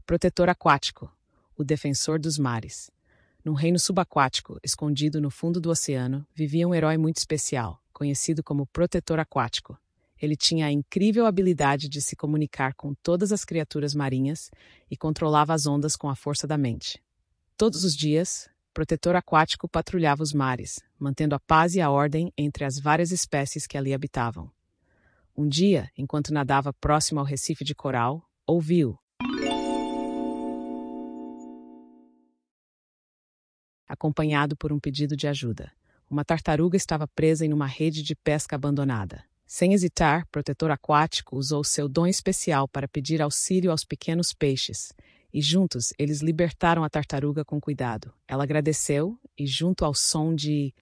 Protetor aquático, o defensor dos mares. Num reino subaquático, escondido no fundo do oceano, vivia um herói muito especial, conhecido como Protetor Aquático. Ele tinha a incrível habilidade de se comunicar com todas as criaturas marinhas e controlava as ondas com a força da mente. Todos os dias, Protetor Aquático patrulhava os mares, mantendo a paz e a ordem entre as várias espécies que ali habitavam. Um dia, enquanto nadava próximo ao recife de coral, ouviu, acompanhado por um pedido de ajuda. Uma tartaruga estava presa em uma rede de pesca abandonada. Sem hesitar, Protetor Aquático usou seu dom especial para pedir auxílio aos pequenos peixes, e juntos eles libertaram a tartaruga com cuidado. Ela agradeceu e, junto ao som de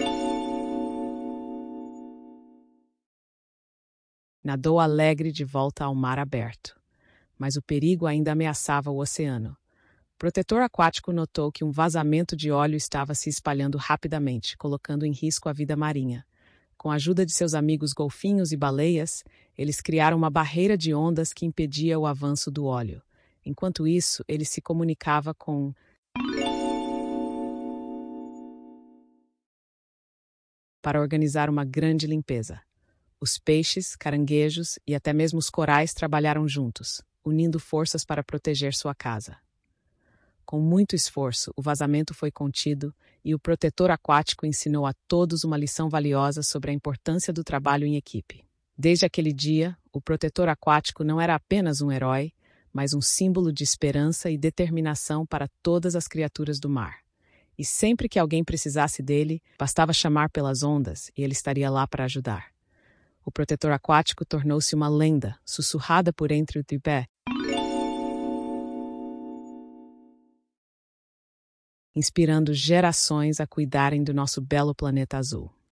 nadou alegre de volta ao mar aberto. Mas o perigo ainda ameaçava o oceano. Protetor Aquático notou que um vazamento de óleo estava se espalhando rapidamente, colocando em risco a vida marinha. Com a ajuda de seus amigos golfinhos e baleias, eles criaram uma barreira de ondas que impedia o avanço do óleo. Enquanto isso, ele se comunicava com para organizar uma grande limpeza. Os peixes, caranguejos e até mesmo os corais trabalharam juntos, unindo forças para proteger sua casa. Com muito esforço, o vazamento foi contido e o Protetor Aquático ensinou a todos uma lição valiosa sobre a importância do trabalho em equipe. Desde aquele dia, o Protetor Aquático não era apenas um herói, mas um símbolo de esperança e determinação para todas as criaturas do mar. E sempre que alguém precisasse dele, bastava chamar pelas ondas e ele estaria lá para ajudar. O Protetor Aquático tornou-se uma lenda, sussurrada por entre o tripé, inspirando gerações a cuidarem do nosso belo planeta azul.